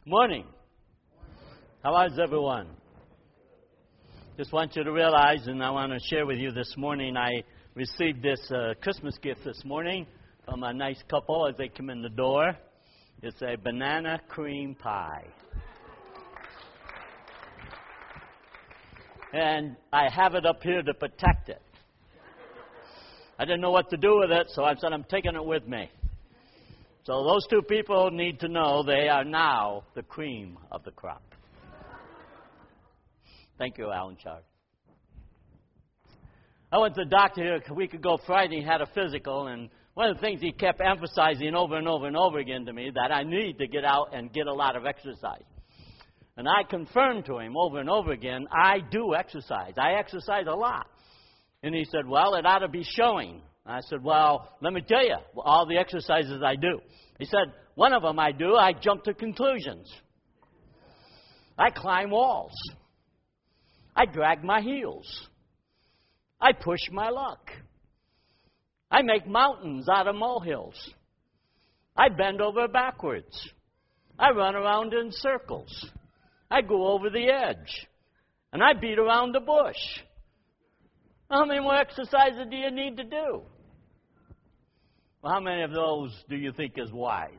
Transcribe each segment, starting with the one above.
Morning. How is everyone? Just want you to realize, and I want to share with you this morning, I received this Christmas gift this morning from a nice couple as they come in the door. It's a banana cream pie. And I have it up here to protect it. I didn't know what to do with it, so I said I'm taking it with me. So those two people need to know they are now the cream of the crop. Thank you, Alan Chard. I went to the doctor here a week ago Friday, had a physical, and one of the things he kept emphasizing over and over and over again to me that I need to get out and get a lot of exercise. And I confirmed to him over and over again, I do exercise. I exercise a lot. And he said, well, it ought to be showing. I said, well, let me tell you all the exercises I do. He said, one of them I do, I jump to conclusions. I climb walls. I drag my heels. I push my luck. I make mountains out of molehills. I bend over backwards. I run around in circles. I go over the edge. And I beat around the bush. How many more exercises do you need to do? Well, how many of those do you think is wise?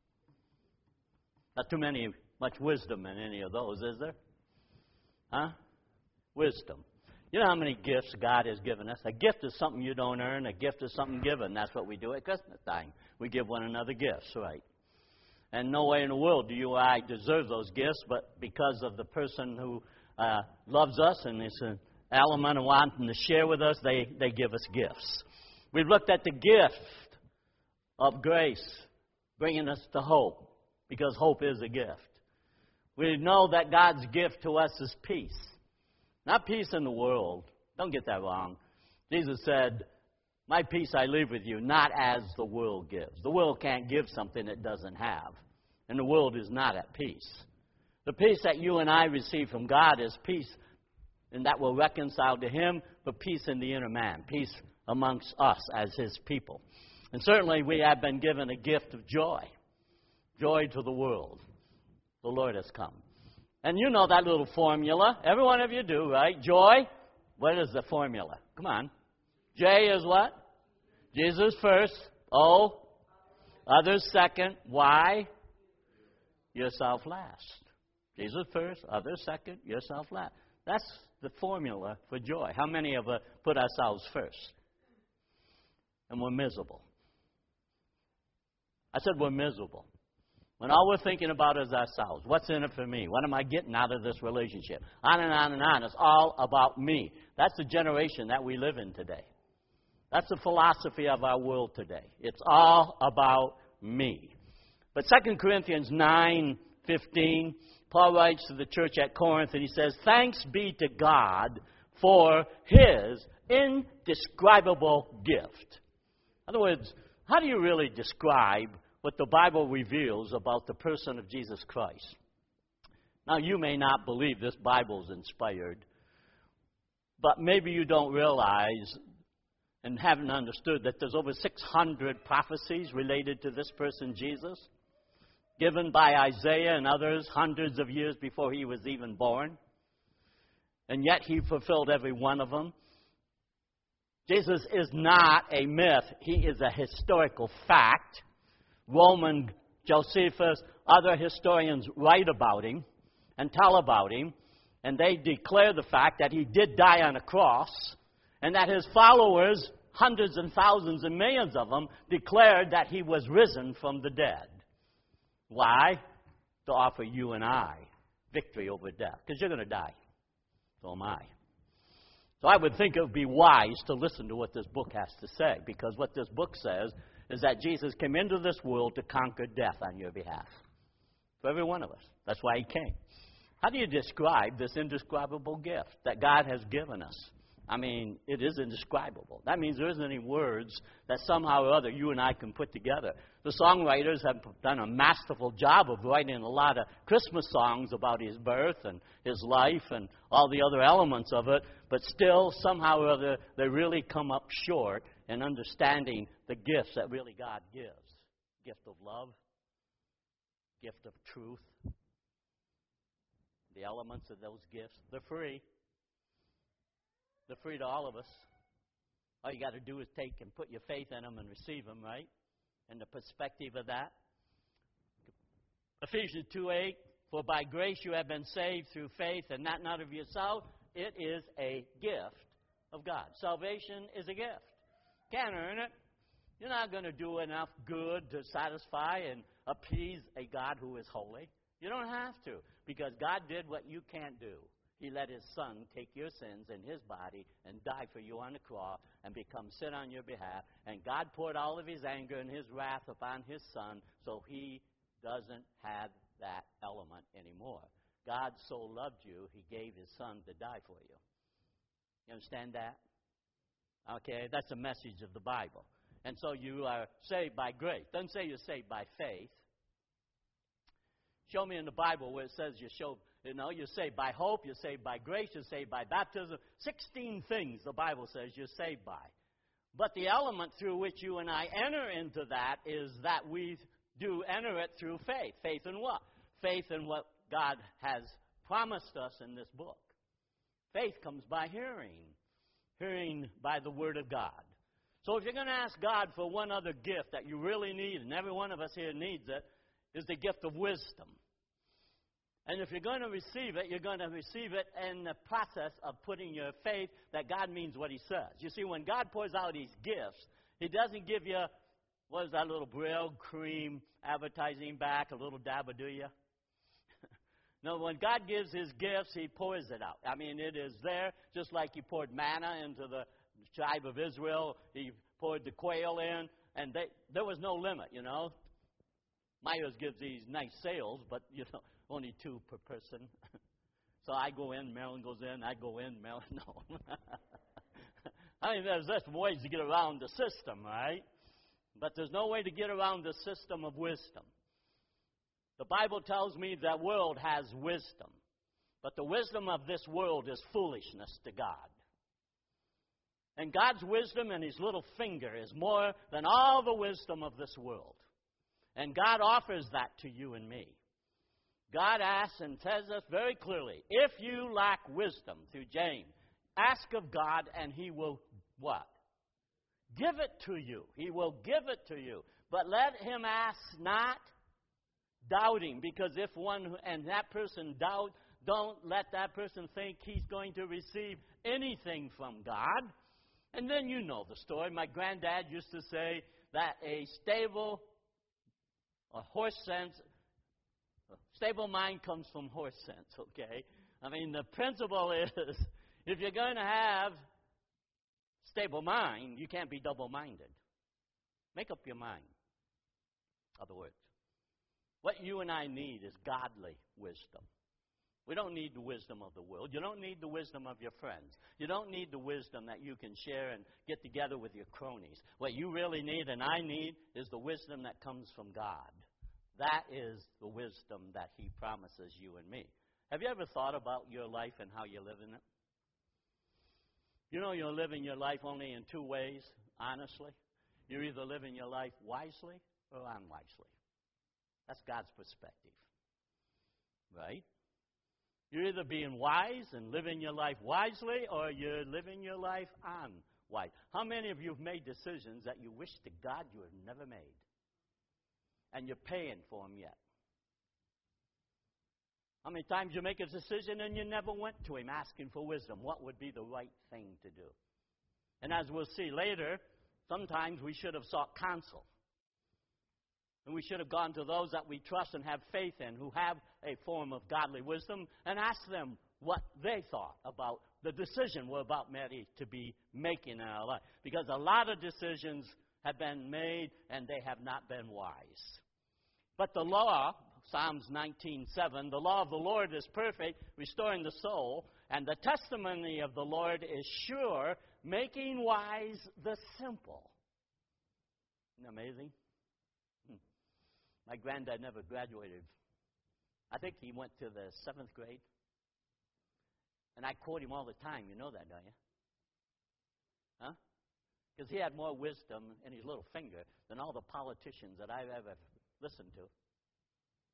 Not too much wisdom in any of those, is there? Huh? Wisdom. You know how many gifts God has given us? A gift is something you don't earn. A gift is something given. That's what we do at Christmas time. We give one another gifts, right? And no way in the world do you or I deserve those gifts, but because of the person who loves us and is an element of wanting to share with us, they give us gifts. We've looked at the gift of grace, bringing us to hope, because hope is a gift. We know that God's gift to us is peace. Not peace in the world. Don't get that wrong. Jesus said, my peace I leave with you, not as the world gives. The world can't give something it doesn't have. And the world is not at peace. The peace that you and I receive from God is peace, and that will reconcile to Him, but peace in the inner man, peace amongst us as His people. And certainly we have been given a gift of joy, joy to the world. The Lord has come. And you know that little formula. Every one of you do, right? Joy. What is the formula? Come on. J is what? Jesus first. O. Others second. Y. Yourself last. Jesus first. Others second. Yourself last. That's the formula for joy. How many of us put ourselves first? And we're miserable. I said we're miserable. When all we're thinking about is ourselves. What's in it for me? What am I getting out of this relationship? On and on and on. It's all about me. That's the generation that we live in today. That's the philosophy of our world today. It's all about me. But 2 Corinthians 9:15, Paul writes to the church at Corinth, and he says, thanks be to God for His indescribable gift. In other words, how do you really describe what the Bible reveals about the person of Jesus Christ? Now, you may not believe this Bible is inspired, but maybe you don't realize and haven't understood that there's over 600 prophecies related to this person, Jesus, given by Isaiah and others hundreds of years before he was even born. And yet he fulfilled every one of them. Jesus is not a myth. He is a historical fact. Roman Josephus, other historians write about him and tell about him, and they declare the fact that he did die on a cross, and that his followers, hundreds and thousands and millions of them, declared that he was risen from the dead. Why? To offer you and I victory over death, because you're going to die. So am I. So I would think it would be wise to listen to what this book has to say, because what this book says is that Jesus came into this world to conquer death on your behalf. For every one of us. That's why He came. How do you describe this indescribable gift that God has given us? I mean, it is indescribable. That means there isn't any words that somehow or other you and I can put together. The songwriters have done a masterful job of writing a lot of Christmas songs about His birth and His life and all the other elements of it, but still, somehow or other, they really come up short in understanding the gifts that really God gives. Gift of love, gift of truth, the elements of those gifts. They're free. They're free to all of us. All you got to do is take and put your faith in them and receive them, right? And the perspective of that. Ephesians 2:8, for by grace you have been saved through faith, and that not of yourself. It is a gift of God. Salvation is a gift. Can't earn it. You're not going to do enough good to satisfy and appease a God who is holy. You don't have to, because God did what you can't do. He let His Son take your sins in His body and die for you on the cross and become sin on your behalf. And God poured all of His anger and His wrath upon His Son, so He doesn't have that element anymore. God so loved you, He gave His Son to die for you. You understand that? Okay, that's the message of the Bible. And so you are saved by grace. Doesn't say you're saved by faith. Show me in the Bible where it says you're saved by hope, you're saved by grace, you're saved by baptism. 16 things the Bible says you're saved by. But the element through which you and I enter into that is that we do enter it through faith. Faith in what? Faith in what God has promised us in this book. Faith comes by hearing by the Word of God. So if you're going to ask God for one other gift that you really need, and every one of us here needs it, is the gift of wisdom. And if you're going to receive it, you're going to receive it in the process of putting your faith that God means what He says. You see, when God pours out His gifts, He doesn't give you, what is that little Brill cream advertising back, a little dab of do you? No, when God gives His gifts, He pours it out. I mean, it is there, just like He poured manna into the tribe of Israel. He poured the quail in, and there was no limit, you know. Myers gives these nice sales, but, you know, only 2 per person. So I go in, Marilyn goes in, I go in, Marilyn, no. I mean, there's ways to get around the system, right? But there's no way to get around the system of wisdom. The Bible tells me that world has wisdom, but the wisdom of this world is foolishness to God. And God's wisdom in His little finger is more than all the wisdom of this world. And God offers that to you and me. God asks and tells us very clearly, if you lack wisdom, through James, ask of God and He will what? Give it to you. He will give it to you. But let him ask not doubting, because if one and that person doubt, don't let that person think he's going to receive anything from God. And then you know the story. My granddad used to say that a stable mind comes from horse sense, okay? I mean, the principle is, if you're going to have stable mind, you can't be double-minded. Make up your mind. Other words, what you and I need is godly wisdom. We don't need the wisdom of the world. You don't need the wisdom of your friends. You don't need the wisdom that you can share and get together with your cronies. What you really need and I need is the wisdom that comes from God. That is the wisdom that He promises you and me. Have you ever thought about your life and how you live in it? You know you're living your life only in 2 ways, honestly. You're either living your life wisely or unwisely. That's God's perspective, right? You're either being wise and living your life wisely, or you're living your life unwise. How many of you have made decisions that you wish to God you had never made? And you're paying for them yet? How many times you make a decision and you never went to Him asking for wisdom? What would be the right thing to do? And as we'll see later, sometimes we should have sought counsel. And we should have gone to those that we trust and have faith in, who have a form of godly wisdom, and asked them what they thought about the decision we're about to be making in our life. Because a lot of decisions have been made, and they have not been wise. But the law, Psalms 19:7, the law of the Lord is perfect, restoring the soul, and the testimony of the Lord is sure, making wise the simple. Isn't that amazing? My granddad never graduated. I think he went to the 7th grade. And I quote him all the time. You know that, don't you? Huh? Because he had more wisdom in his little finger than all the politicians that I've ever listened to.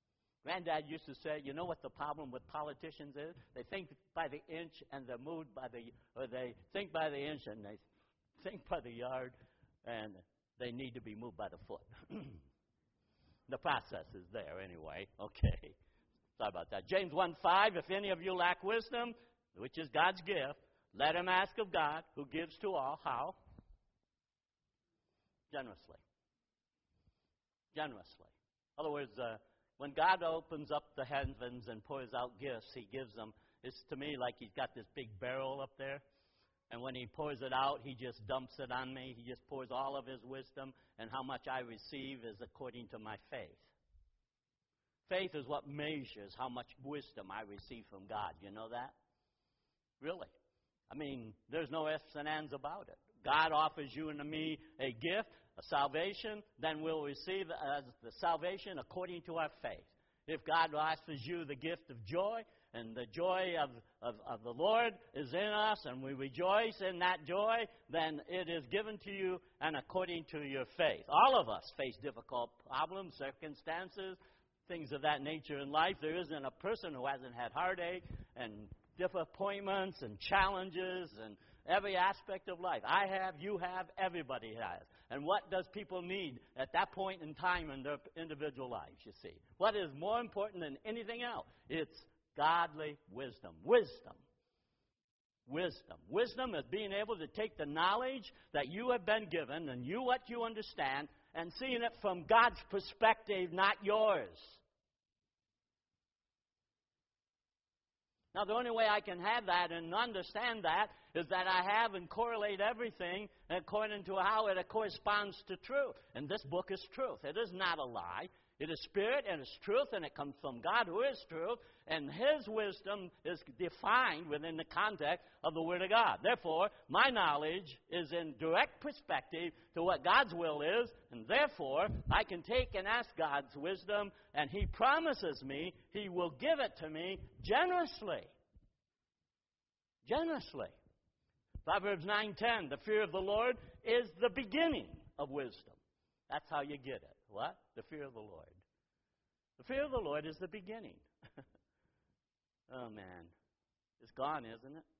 Granddad used to say, you know what the problem with politicians is? They think by the inch and they're moved by they think by the inch and they think by the yard, and they need to be moved by the foot. The process is there anyway. Okay. Sorry about that. James 1:5, if any of you lack wisdom, which is God's gift, let him ask of God, who gives to all. How? Generously. Generously. In other words, when God opens up the heavens and pours out gifts, he gives them. It's to me like he's got this big barrel up there. And when he pours it out, he just dumps it on me. He just pours all of his wisdom. And how much I receive is according to my faith. Faith is what measures how much wisdom I receive from God. You know that? Really. I mean, there's no ifs and ands about it. God offers you and me a gift, a salvation, then we'll receive the salvation according to our faith. If God offers you the gift of joy, and the joy of the Lord is in us, and we rejoice in that joy, then it is given to you and according to your faith. All of us face difficult problems, circumstances, things of that nature in life. There isn't a person who hasn't had heartache and disappointments and challenges and every aspect of life. I have, you have, everybody has. And what does people need at that point in time in their individual lives, you see? What is more important than anything else? It's godly wisdom. Wisdom. Wisdom. Wisdom is being able to take the knowledge that you have been given and what you understand and seeing it from God's perspective, not yours. Now, the only way I can have that and understand that is that I have and correlate everything according to how it corresponds to truth. And this book is truth. It is not a lie. It is spirit and it's truth, and it comes from God who is truth, and his wisdom is defined within the context of the Word of God. Therefore, my knowledge is in direct perspective to what God's will is, and therefore, I can take and ask God's wisdom, and he promises me he will give it to me generously. Generously. Proverbs 9:10, the fear of the Lord is the beginning of wisdom. That's how you get it. What? The fear of the Lord. The fear of the Lord is the beginning. Oh, man. It's gone, isn't it?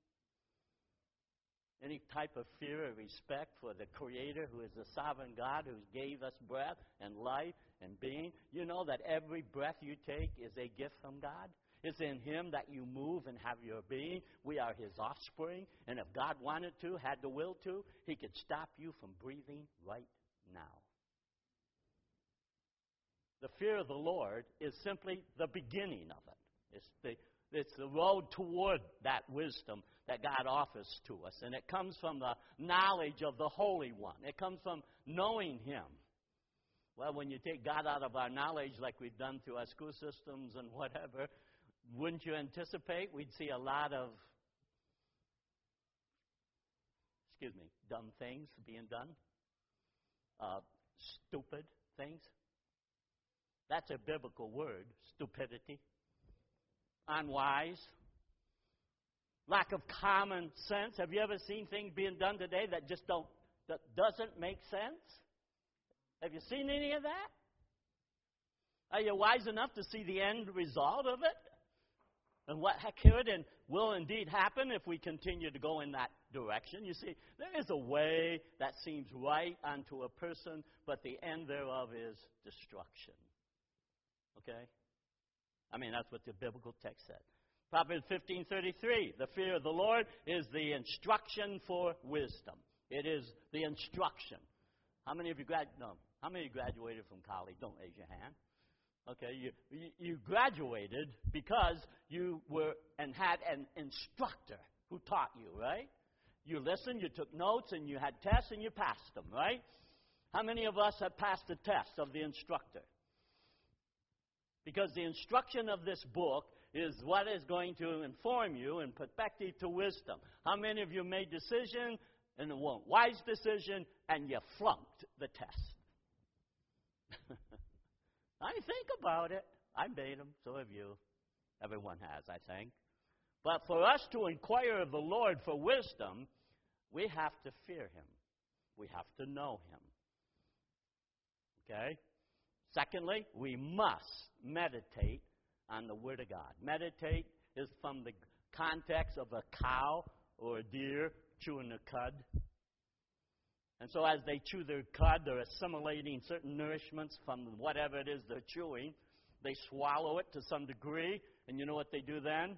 Any type of fear or respect for the Creator, who is the sovereign God, who gave us breath and life and being. You know that every breath you take is a gift from God. It's in him that you move and have your being. We are his offspring. And if God wanted to, had the will to, he could stop you from breathing right now. The fear of the Lord is simply the beginning of it. It's the road toward that wisdom that God offers to us. And it comes from the knowledge of the Holy One. It comes from knowing him. Well, when you take God out of our knowledge like we've done through our school systems and whatever, wouldn't you anticipate we'd see a lot of, dumb things being done? Stupid things? That's a biblical word, stupidity. Unwise. Lack of common sense. Have you ever seen things being done today that doesn't make sense? Have you seen any of that? Are you wise enough to see the end result of it? And what could and will indeed happen if we continue to go in that direction? You see, there is a way that seems right unto a person, but the end thereof is destruction. Okay? I mean, that's what the biblical text said. Proverbs 15:33, the fear of the Lord is the instruction for wisdom. It is the instruction. How many of you graduated from college? Don't raise your hand. Okay, you graduated because you were and had an instructor who taught you, right? You listened, you took notes, and you had tests, and you passed them, right? How many of us have passed the test of the instructor? Because the instruction of this book is what is going to inform you in perspective to wisdom. How many of you made decision and it wasn't wise decision and you flunked the test? I think about it. I made them, so have you. Everyone has, I think. But for us to inquire of the Lord for wisdom, we have to fear him. We have to know him. Okay? Secondly, we must meditate on the Word of God. Meditate is from the context of a cow or a deer chewing a cud. And so as they chew their cud, they're assimilating certain nourishments from whatever it is they're chewing. They swallow it to some degree, and you know what they do then?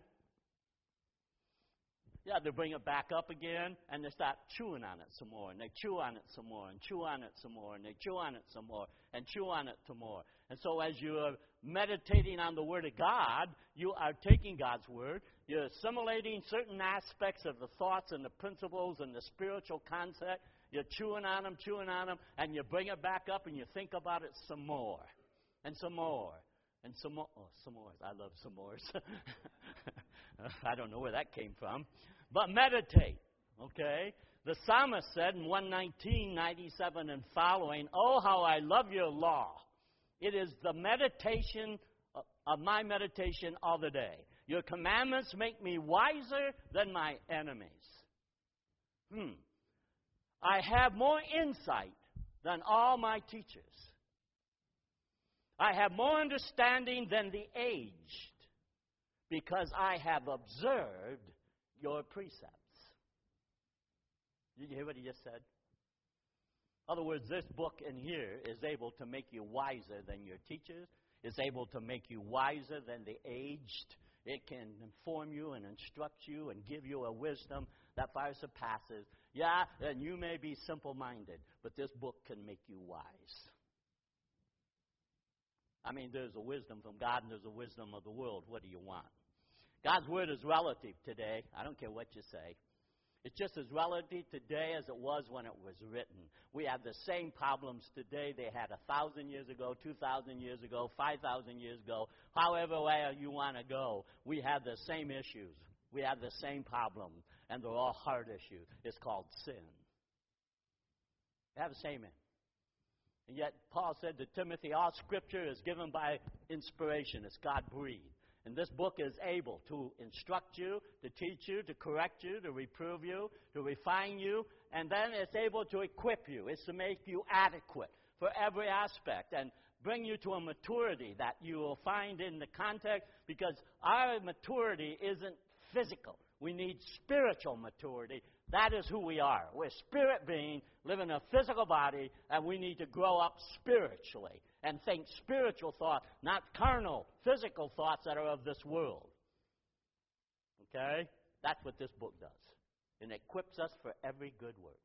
Yeah, they bring it back up again, and they start chewing on it some more, and they chew on it some more, and chew on it some more, and they chew on it some more, and chew on it some more. And so as you are meditating on the Word of God, you are taking God's Word, you're assimilating certain aspects of the thoughts and the principles and the spiritual concept. You're chewing on them, and you bring it back up, and you think about it some more, and some more. And some more. Oh, s'mores. I love s'mores. I don't know where that came from. But meditate, okay? The psalmist said in 119:97 and following, "Oh, how I love your law. It is the meditation of my meditation all the day. Your commandments make me wiser than my enemies." I have more insight than all my teachers. I have more understanding than the aged, because I have observed your precepts. Did you hear what he just said? In other words, this book in here is able to make you wiser than your teachers. It's able to make you wiser than the aged. It can inform you and instruct you and give you a wisdom that far surpasses. Yeah, and you may be simple-minded, but this book can make you wise. I mean, there's a wisdom from God and there's a wisdom of the world. What do you want? God's Word is relative today. I don't care what you say. It's just as relative today as it was when it was written. We have the same problems today they had 1,000 years ago, 2,000 years ago, 5,000 years ago. However way you want to go, we have the same issues. We have the same problems, and they're all hard issues. It's called sin. They have the same in. And yet, Paul said to Timothy, all Scripture is given by inspiration. It's God-breathed. And this book is able to instruct you, to teach you, to correct you, to reprove you, to refine you, and then it's able to equip you. It's to make you adequate for every aspect and bring you to a maturity that you will find in the context, because our maturity isn't physical. We need spiritual maturity. That is who we are. We're spirit beings, live in a physical body, and we need to grow up spiritually and think spiritual thoughts, not carnal, physical thoughts that are of this world. Okay? That's what this book does. It equips us for every good work.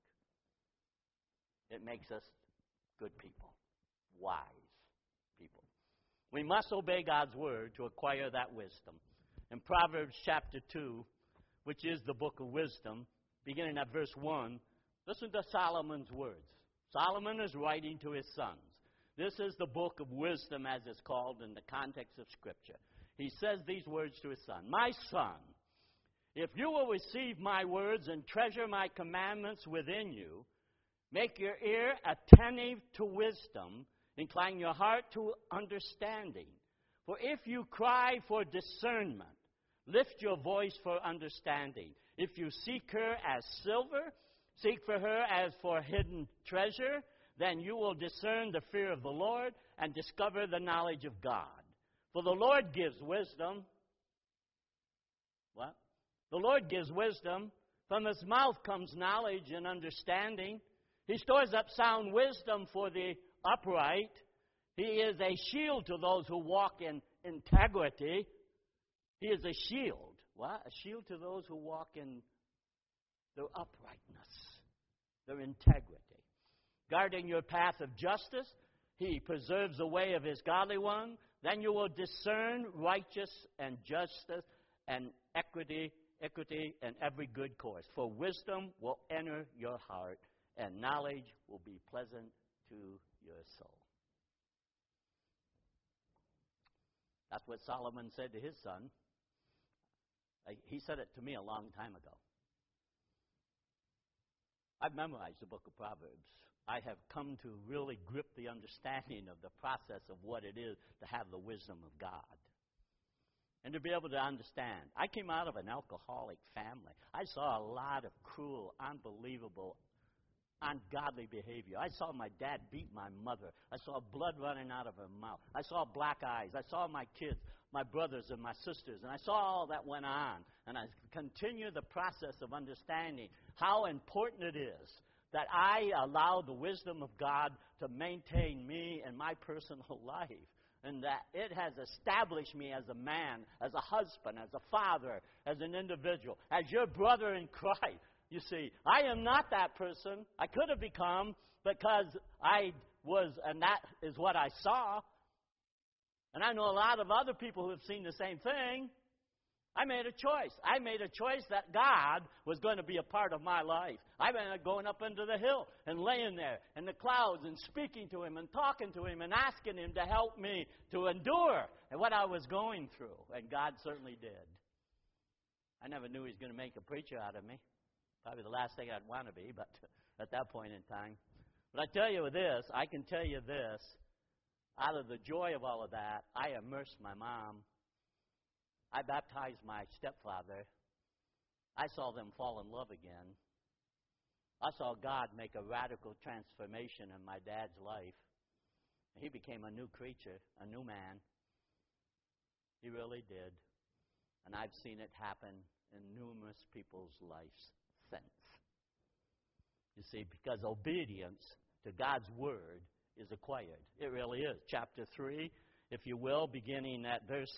It makes us good people, wise people. We must obey God's word to acquire that wisdom. In Proverbs chapter 2, which is the book of wisdom, beginning at verse 1, listen to Solomon's words. Solomon is writing to his sons. This is the book of wisdom, as it's called in the context of Scripture. He says these words to his son. My son, if you will receive my words and treasure my commandments within you, make your ear attentive to wisdom, incline your heart to understanding. For if you cry for discernment, lift your voice for understanding. If you seek her as silver, seek for her as for hidden treasure, then you will discern the fear of the Lord and discover the knowledge of God. For the Lord gives wisdom. What? The Lord gives wisdom. From his mouth comes knowledge and understanding. He stores up sound wisdom for the upright. He is a shield to those who walk in integrity. He is a shield. What? A shield to those who walk in their uprightness, their integrity. Guarding your path of justice, he preserves the way of his godly one. Then you will discern righteous and justice and equity and every good course. For wisdom will enter your heart, and knowledge will be pleasant to your soul. That's what Solomon said to his son. He said it to me a long time ago. I've memorized the book of Proverbs. I have come to really grip the understanding of the process of what it is to have the wisdom of God. And to be able to understand. I came out of an alcoholic family. I saw a lot of cruel, unbelievable, ungodly behavior. I saw my dad beat my mother. I saw blood running out of her mouth. I saw black eyes. I saw my kids. my brothers and my sisters. And I saw all that went on. And I continue the process of understanding how important it is that I allow the wisdom of God to maintain me and my personal life. And that it has established me as a man, as a husband, as a father, as an individual, as your brother in Christ. You see, I am not that person. I could have become because I was, and that is what I saw. And I know a lot of other people who have seen the same thing. I made a choice. I made a choice that God was going to be a part of my life. I ended up going up into the hill and laying there in the clouds and speaking to Him and talking to Him and asking Him to help me to endure and what I was going through. And God certainly did. I never knew He was going to make a preacher out of me. Probably the last thing I'd want to be, but at that point in time. But I tell you this, I can tell you this, out of the joy of all of that, I immersed my mom. I baptized my stepfather. I saw them fall in love again. I saw God make a radical transformation in my dad's life. He became a new creature, a new man. He really did. And I've seen it happen in numerous people's lives since. You see, because obedience to God's Word is acquired. It really is. Chapter 3, if you will, beginning at verse...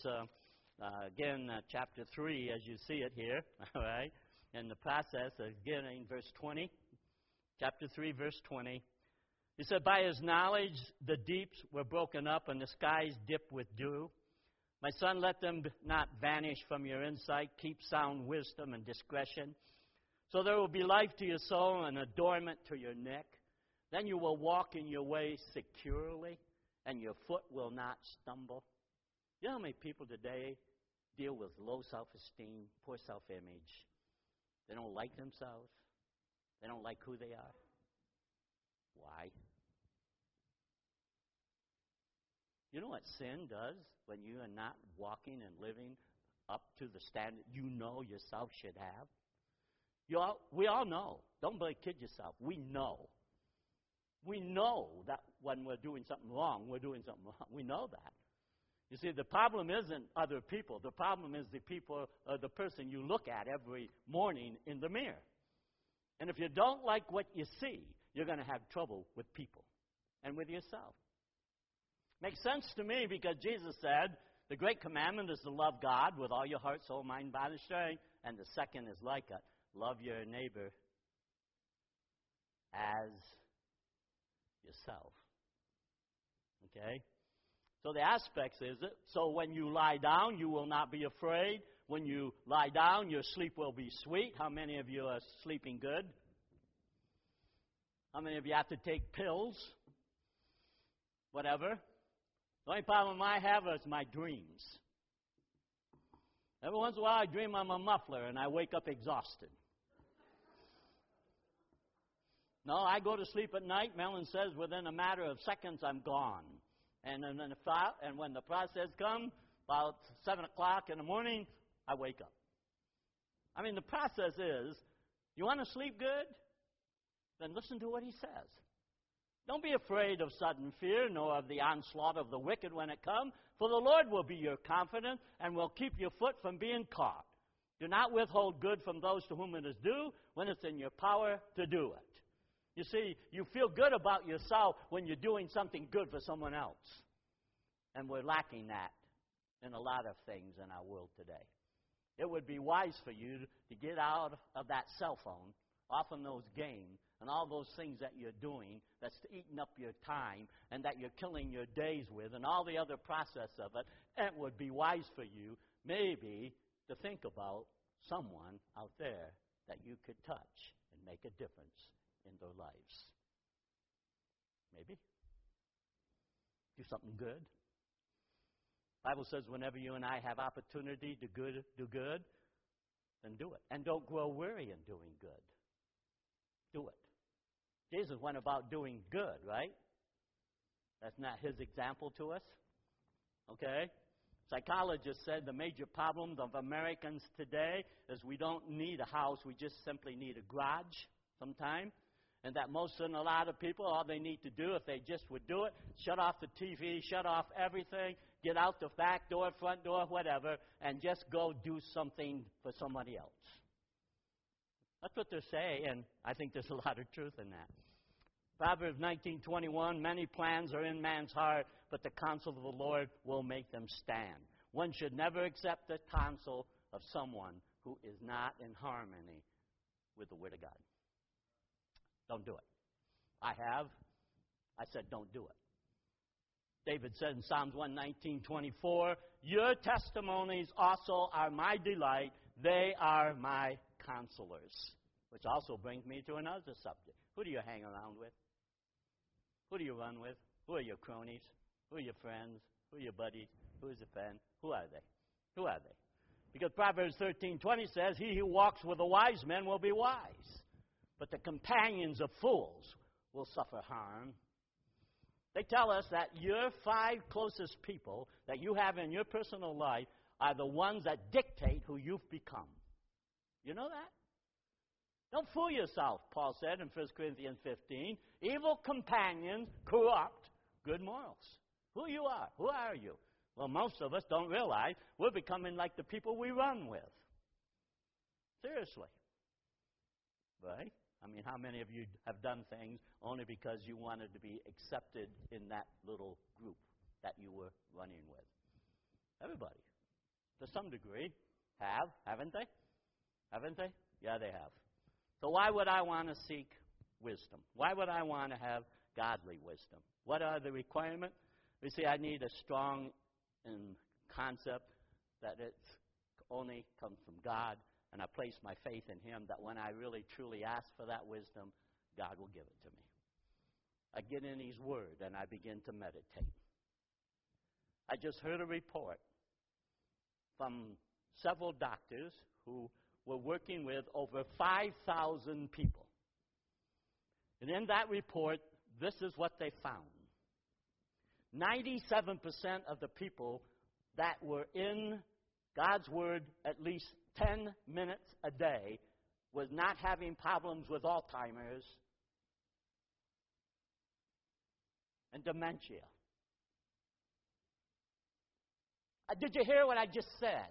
chapter 3, as you see it here, all right, in the process, again, verse 20, chapter 3, verse 20, he said, by His knowledge the deeps were broken up and the skies dipped with dew. My son, let them not vanish from your insight. Keep sound wisdom and discretion. So there will be life to your soul and adornment to your neck. Then you will walk in your way securely and your foot will not stumble. You know how many people today deal with low self-esteem, poor self-image? They don't like themselves. They don't like who they are. Why? You know what sin does when you are not walking and living up to the standard you know yourself should have? We all know. Don't kid yourself. We know. We know that when we're doing something wrong, we're doing something wrong. We know that. You see, the problem isn't other people. The problem is the person you look at every morning in the mirror. And if you don't like what you see, you're going to have trouble with people and with yourself. Makes sense to me because Jesus said, the great commandment is to love God with all your heart, soul, mind, body, strength. And the second is like it. Love your neighbor as yourself. Okay? So the aspects is it. So when you lie down, you will not be afraid. When you lie down, your sleep will be sweet. How many of you are sleeping good? How many of you have to take pills? Whatever. The only problem I have is my dreams. Every once in a while I dream I'm a muffler and I wake up exhausted. No, I go to sleep at night. Melon says within a matter of seconds I'm gone. And when the process comes, about 7 o'clock in the morning, I wake up. I mean, the process is, you want to sleep good? Then listen to what He says. Don't be afraid of sudden fear, nor of the onslaught of the wicked when it comes, for the Lord will be your confidence and will keep your foot from being caught. Do not withhold good from those to whom it is due when it's in your power to do it. You see, you feel good about yourself when you're doing something good for someone else. And we're lacking that in a lot of things in our world today. It would be wise for you to get out of that cell phone, off of those games, and all those things that you're doing that's eating up your time and that you're killing your days with and all the other process of it. It would be wise for you maybe to think about someone out there that you could touch and make a difference in their lives. Maybe. Do something good. The Bible says whenever you and I have opportunity to do good, then do it. And don't grow weary in doing good. Do it. Jesus went about doing good, right? That's not His example to us. Okay? Psychologists said the major problem of Americans today is we don't need a house, we just simply need a garage sometime. And that most and a lot of people, all they need to do, if they just would do it, shut off the TV, shut off everything, get out the back door, front door, whatever, and just go do something for somebody else. That's what they're saying, and I think there's a lot of truth in that. Proverbs 19:21, many plans are in man's heart, but the counsel of the Lord will make them stand. One should never accept the counsel of someone who is not in harmony with the Word of God. Don't do it. I said don't do it. David said in Psalms 119:24, your testimonies also are my delight. They are my counselors. Which also brings me to another subject. Who do you hang around with? Who do you run with? Who are your cronies? Who are your friends? Who are your buddies? Who is your friend? Who are they? Who are they? Because Proverbs 13:20 says, he who walks with the wise men will be wise, but the companions of fools will suffer harm. They tell us that your 5 closest people that you have in your personal life are the ones that dictate who you've become. You know that? Don't fool yourself, Paul said in 1 Corinthians 15. Evil companions corrupt good morals. Who you are? Who are you? Well, most of us don't realize we're becoming like the people we run with. Seriously. Right? I mean, how many of you have done things only because you wanted to be accepted in that little group that you were running with? Everybody, to some degree, haven't they? Haven't they? Yeah, they have. So why would I want to seek wisdom? Why would I want to have godly wisdom? What are the requirements? You see, I need a strong concept that it only comes from God, and I place my faith in Him that when I really, truly ask for that wisdom, God will give it to me. I get in His Word, and I begin to meditate. I just heard a report from several doctors who were working with over 5,000 people. And in that report, this is what they found. 97% of the people that were in God's Word at least 10 minutes a day was not having problems with Alzheimer's and dementia. Did you hear what I just said?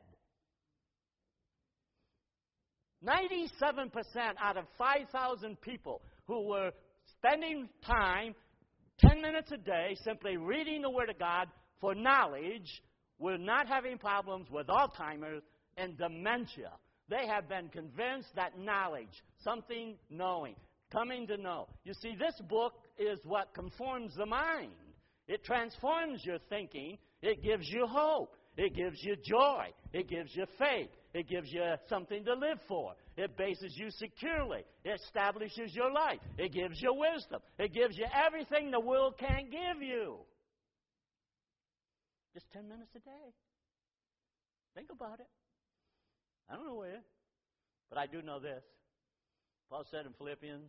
97% out of 5,000 people who were spending time, 10 minutes a day, simply reading the Word of God for knowledge, were not having problems with Alzheimer's and dementia. They have been convinced that knowledge, something knowing, coming to know. You see, this book is what conforms the mind. It transforms your thinking. It gives you hope. It gives you joy. It gives you faith. It gives you something to live for. It bases you securely. It establishes your life. It gives you wisdom. It gives you everything the world can't give you. Just 10 minutes a day. Think about it. I don't know where, but I do know this. Paul said in Philippians,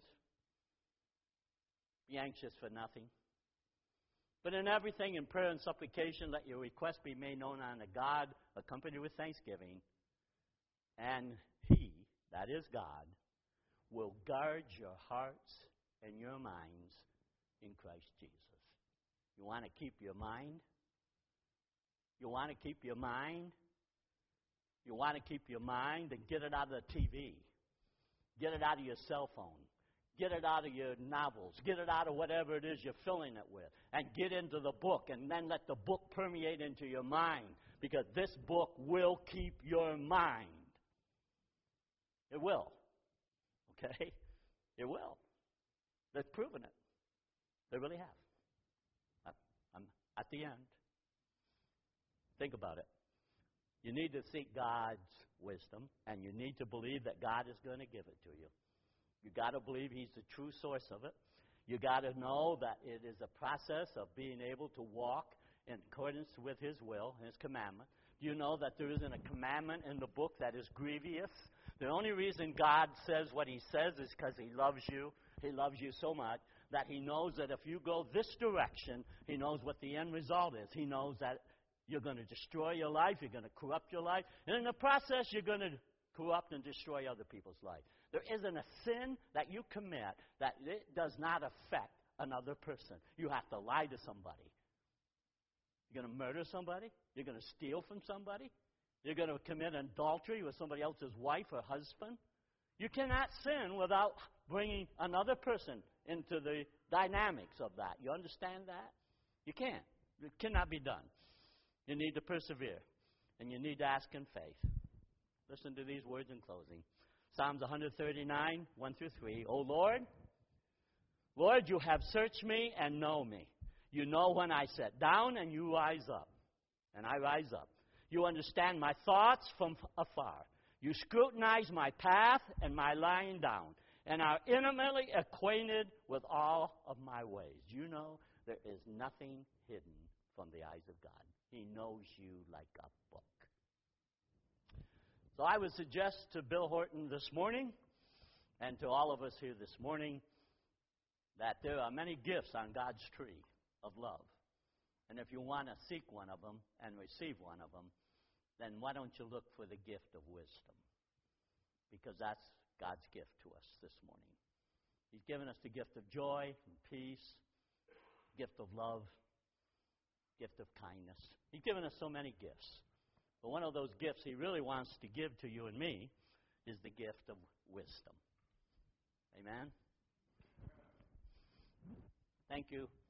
be anxious for nothing. But in everything, in prayer and supplication, let your requests be made known unto God, accompanied with thanksgiving. And He, that is God, will guard your hearts and your minds in Christ Jesus. You want to keep your mind? You want to keep your mind? You want to keep your mind? Then get it out of the TV. Get it out of your cell phone. Get it out of your novels. Get it out of whatever it is you're filling it with. And get into the book. And then let the book permeate into your mind. Because this book will keep your mind. It will. Okay? It will. They've proven it. They really have. I'm at the end. Think about it. You need to seek God's wisdom. And you need to believe that God is going to give it to you. You got to believe He's the true source of it. You got to know that it is a process of being able to walk in accordance with His will, His commandment. Do you know that there isn't a commandment in the book that is grievous? The only reason God says what He says is because He loves you. He loves you so much that He knows that if you go this direction, He knows what the end result is. He knows that you're going to destroy your life. You're going to corrupt your life. And in the process, you're going to corrupt and destroy other people's life. There isn't a sin that you commit that it does not affect another person. You have to lie to somebody. You You're going to murder somebody? You're going to steal from somebody? You're going to commit adultery with somebody else's wife or husband? You cannot sin without bringing another person into the dynamics of that. You understand that? You can't. It cannot be done. You need to persevere, and you need to ask in faith. Listen to these words in closing. Psalms 139, 1 through 3. O Lord, Lord, you have searched me and know me. You know when I sit down and you rise up, and I rise up. You understand my thoughts from afar. You scrutinize my path and my lying down, and are intimately acquainted with all of my ways. You know there is nothing hidden from the eyes of God. He knows you like a book. So I would suggest to Bill Horton this morning, and to all of us here this morning, that there are many gifts on God's tree of love. And if you want to seek one of them and receive one of them, then why don't you look for the gift of wisdom? Because that's God's gift to us this morning. He's given us the gift of joy and peace, gift of love, gift of kindness. He's given us so many gifts. But one of those gifts He really wants to give to you and me is the gift of wisdom. Amen? Thank you.